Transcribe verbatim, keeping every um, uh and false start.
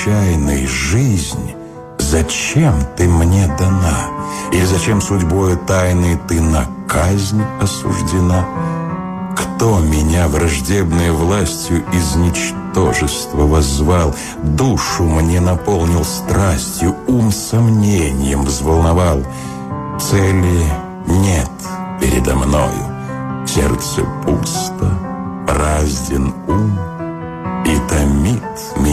случайной жизнь, зачем ты мне дана? Или зачем судьбою тайной ты на казнь осуждена? Кто меня враждебной властью из ничтожества воззвал, душу мне наполнил страстью, ум сомнением взволновал? Цели нет передо мною, сердце пусто, празден ум, и томит меня